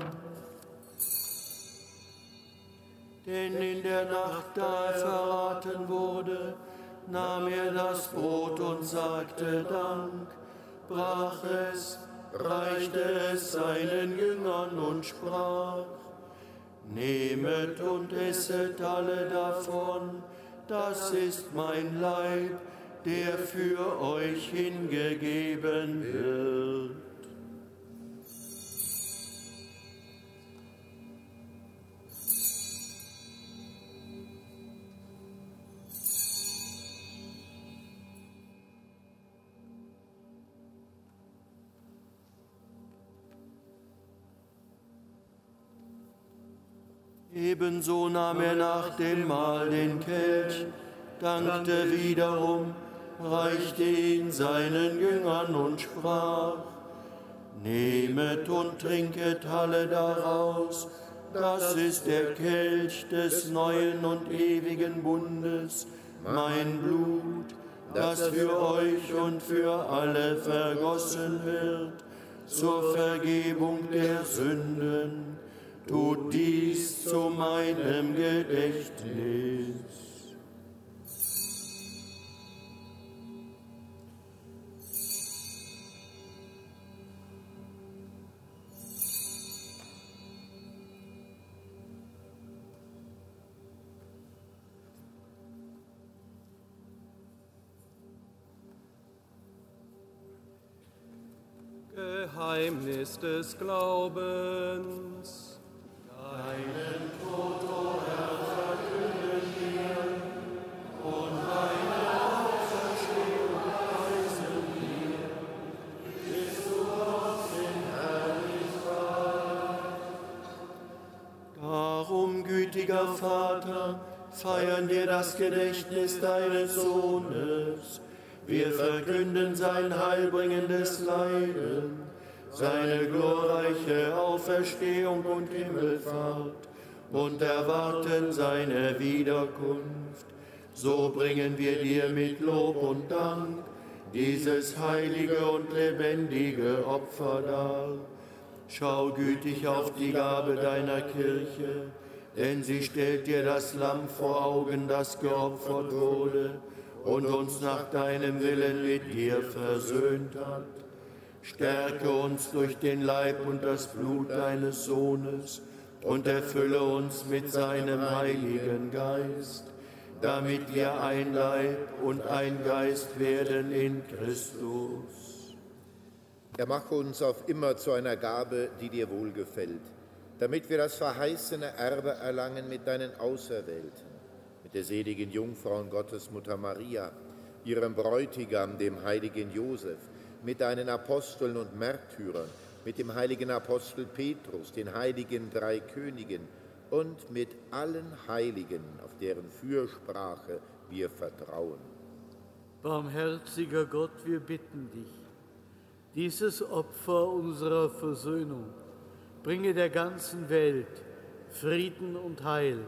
Denn in der Nacht, da er verraten wurde, nahm er das Brot und sagte Dank, brach es, reichte es seinen Jüngern und sprach: Nehmet und esset alle davon, das ist mein Leib, der für euch hingegeben wird. Ebenso nahm er nach dem Mahl den Kelch, dankte wiederum, reichte ihn seinen Jüngern und sprach: Nehmet und trinket alle daraus, das ist der Kelch des neuen und ewigen Bundes, mein Blut, das für euch und für alle vergossen wird, zur Vergebung der Sünden. Tut dies zu meinem Gedächtnis. Geheimnis des Glaubens. Deinen Tod, o Herr, verkünden wir, und deine Auferstehung preisen wir, bis du kommst in Herrlichkeit. Darum, gütiger Vater, feiern wir das Gedächtnis deines Sohnes. Wir verkünden sein heilbringendes Leiden, seine glorreiche Auferstehung und Himmelfahrt und erwarten seine Wiederkunft. So bringen wir dir mit Lob und Dank dieses heilige und lebendige Opfer dar. Schau gütig auf die Gabe deiner Kirche, denn sie stellt dir das Lamm vor Augen, das geopfert wurde und uns nach deinem Willen mit dir versöhnt hat. Stärke uns durch den Leib und das Blut deines Sohnes und erfülle uns mit seinem Heiligen Geist, damit wir ein Leib und ein Geist werden in Christus. Er mache uns auf immer zu einer Gabe, die dir wohlgefällt, damit wir das verheißene Erbe erlangen mit deinen Auserwählten, mit der seligen Jungfrau und Gottesmutter Maria, ihrem Bräutigam, dem heiligen Josef, mit deinen Aposteln und Märtyrern, mit dem heiligen Apostel Petrus, den heiligen drei Königen und mit allen Heiligen, auf deren Fürsprache wir vertrauen. Barmherziger Gott, wir bitten dich, dieses Opfer unserer Versöhnung bringe der ganzen Welt Frieden und Heil.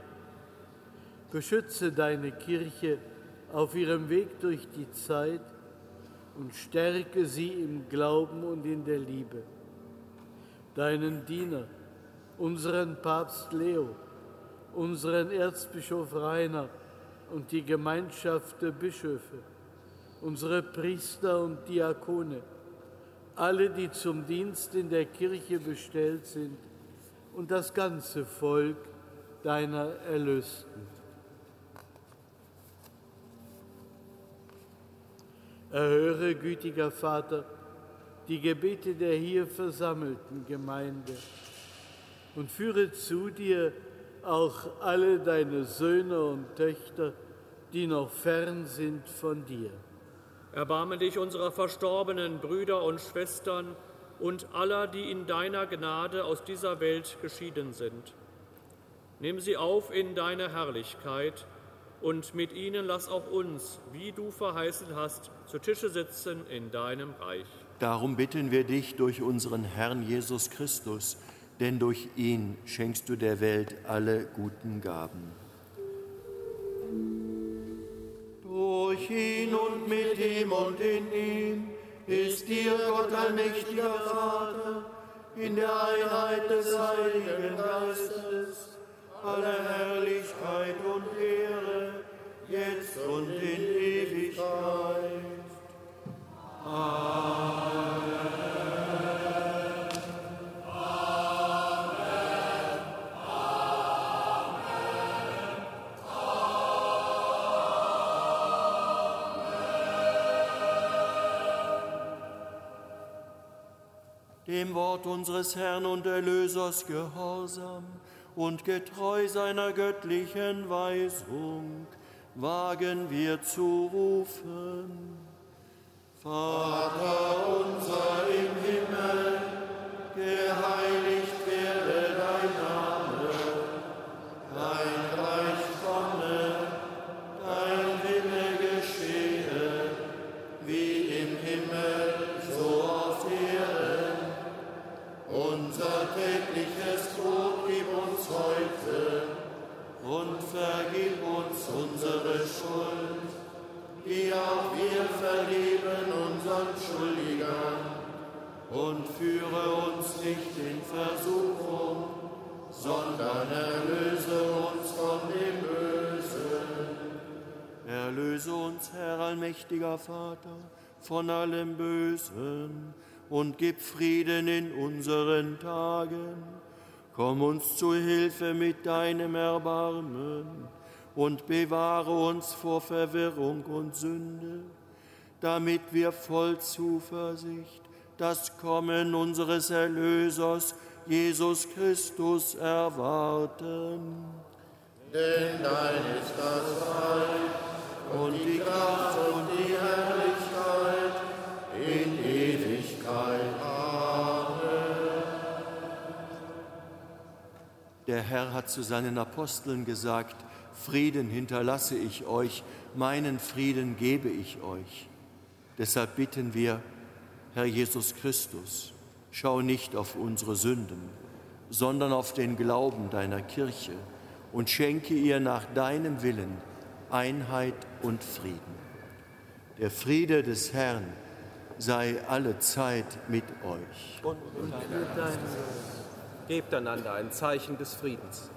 Beschütze deine Kirche auf ihrem Weg durch die Zeit und stärke sie im Glauben und in der Liebe. Deinen Diener, unseren Papst Leo, unseren Erzbischof Rainer und die Gemeinschaft der Bischöfe, unsere Priester und Diakone, alle, die zum Dienst in der Kirche bestellt sind, und das ganze Volk deiner Erlösten. Erhöre, gütiger Vater, die Gebete der hier versammelten Gemeinde und führe zu dir auch alle deine Söhne und Töchter, die noch fern sind von dir. Erbarme dich unserer verstorbenen Brüder und Schwestern und aller, die in deiner Gnade aus dieser Welt geschieden sind. Nimm sie auf in deine Herrlichkeit und mit ihnen lass auch uns, wie du verheißen hast, zu Tische sitzen in deinem Reich. Darum bitten wir dich durch unseren Herrn Jesus Christus, denn durch ihn schenkst du der Welt alle guten Gaben. Durch ihn und mit ihm und in ihm ist dir, Gott allmächtiger Vater, in der Einheit des Heiligen Geistes, alle Herrlichkeit und Ehre, jetzt und in Ewigkeit. Amen. Dem Wort unseres Herrn und Erlösers gehorsam und getreu seiner göttlichen Weisung, wagen wir zu rufen. Vater unser im Himmel, geheiligt werde dein Name, dein Reich komme, dein Wille geschehe, wie im Himmel, so auf Erden. Unser tägliches Brot gib uns heute und vergib uns unsere Schuld, wie auch wir vergeben unseren Schuldigern. Und führe uns nicht in Versuchung, sondern erlöse uns von dem Bösen. Erlöse uns, Herr allmächtiger Vater, von allem Bösen und gib Frieden in unseren Tagen. Komm uns zu Hilfe mit deinem Erbarmen und bewahre uns vor Verwirrung und Sünde, damit wir voll Zuversicht das Kommen unseres Erlösers, Jesus Christus, erwarten. Denn dein ist das Reich und die Kraft und die Herrlichkeit in Ewigkeit. Amen. Der Herr hat zu seinen Aposteln gesagt: Frieden hinterlasse ich euch, meinen Frieden gebe ich euch. Deshalb bitten wir, Herr Jesus Christus, schau nicht auf unsere Sünden, sondern auf den Glauben deiner Kirche und schenke ihr nach deinem Willen Einheit und Frieden. Der Friede des Herrn sei alle Zeit mit euch. Und mit deinem. Gebt einander ein Zeichen des Friedens.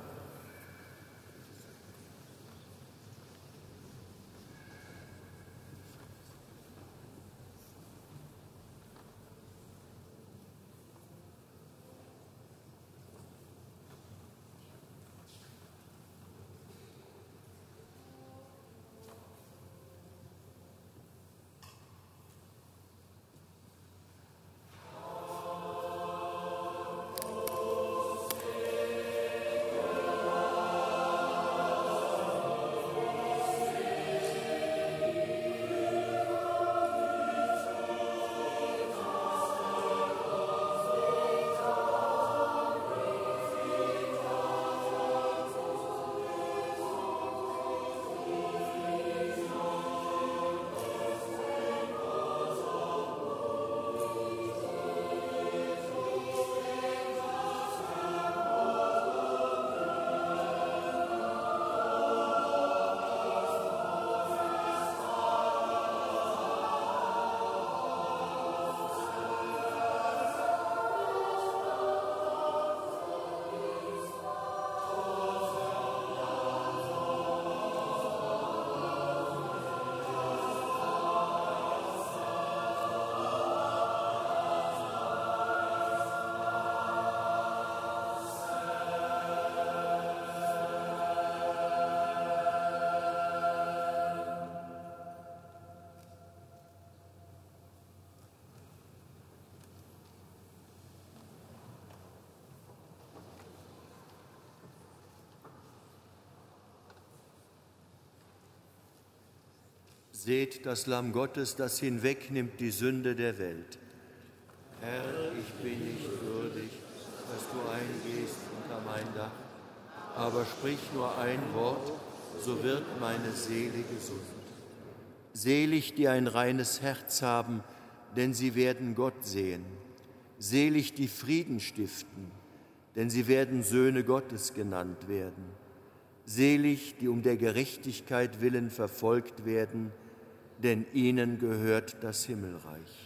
Seht das Lamm Gottes, das hinwegnimmt die Sünde der Welt. Herr, ich bin nicht würdig, dass du eingehst unter mein Dach, aber sprich nur ein Wort, so wird meine Seele gesund. Selig, die ein reines Herz haben, denn sie werden Gott sehen. Selig, die Frieden stiften, denn sie werden Söhne Gottes genannt werden. Selig, die um der Gerechtigkeit willen verfolgt werden, denn ihnen gehört das Himmelreich.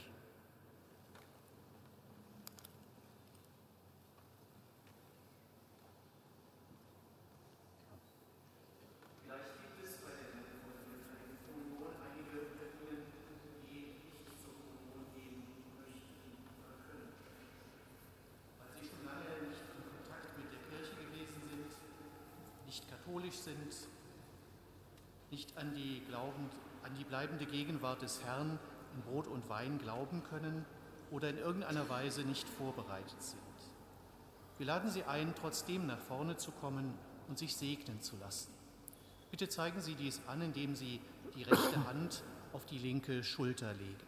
Sind, nicht an die bleibende Gegenwart des Herrn in Brot und Wein glauben können oder in irgendeiner Weise nicht vorbereitet sind. Wir laden Sie ein, trotzdem nach vorne zu kommen und sich segnen zu lassen. Bitte zeigen Sie dies an, indem Sie die rechte Hand auf die linke Schulter legen.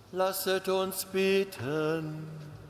Lasset uns beten.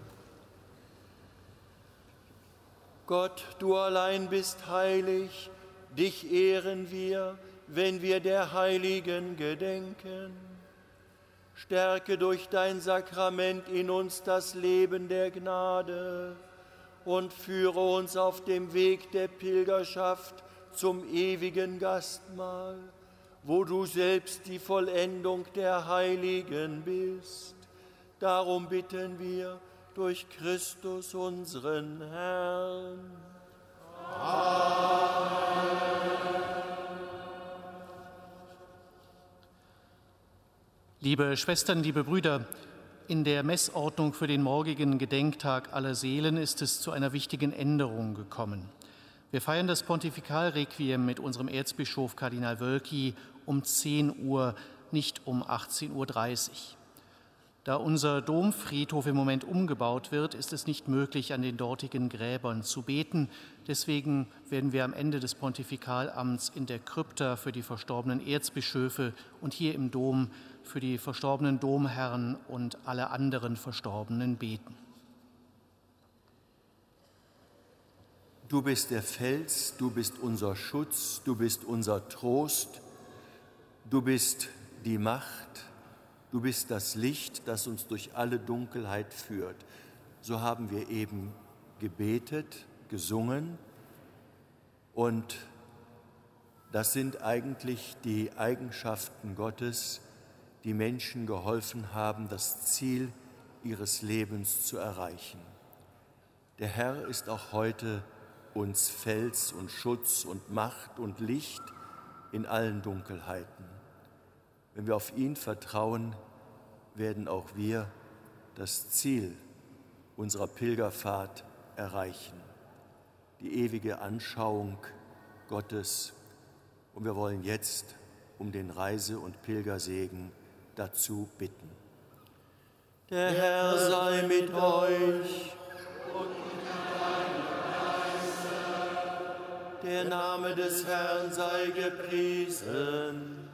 Gott, du allein bist heilig, dich ehren wir, wenn wir der Heiligen gedenken. Stärke durch dein Sakrament in uns das Leben der Gnade und führe uns auf dem Weg der Pilgerschaft zum ewigen Gastmahl, wo du selbst die Vollendung der Heiligen bist. Darum bitten wir durch Christus unseren Herrn. Amen. Liebe Schwestern, liebe Brüder, in der Messordnung für den morgigen Gedenktag aller Seelen ist es zu einer wichtigen Änderung gekommen. Wir feiern das Pontifikalrequiem mit unserem Erzbischof Kardinal Wölki um 10 Uhr, nicht um 18:30 Uhr. Da unser Domfriedhof im Moment umgebaut wird, ist es nicht möglich, an den dortigen Gräbern zu beten. Deswegen werden wir am Ende des Pontifikalamts in der Krypta für die verstorbenen Erzbischöfe und hier im Dom für die verstorbenen Domherren und alle anderen Verstorbenen beten. Du bist der Fels, du bist unser Schutz, du bist unser Trost, du bist die Macht, du bist das Licht, das uns durch alle Dunkelheit führt. So haben wir eben gebetet, gesungen, und das sind eigentlich die Eigenschaften Gottes, die Menschen geholfen haben, das Ziel ihres Lebens zu erreichen. Der Herr ist auch heute uns Fels und Schutz und Macht und Licht in allen Dunkelheiten. Wenn wir auf ihn vertrauen, werden auch wir das Ziel unserer Pilgerfahrt erreichen, die ewige Anschauung Gottes. Und wir wollen jetzt um den Reise- und Pilgersegen dazu bitten. Der Herr sei mit euch. Der Name des Herrn sei gepriesen.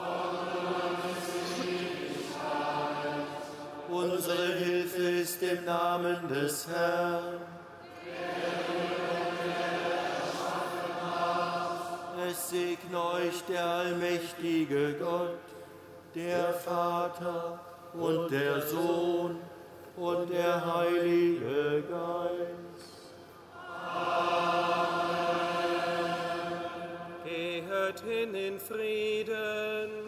Unsere Hilfe ist im Namen des Herrn. Es segne euch der allmächtige Gott, der Vater und der Sohn und der Heilige Geist. Geht hin in Frieden.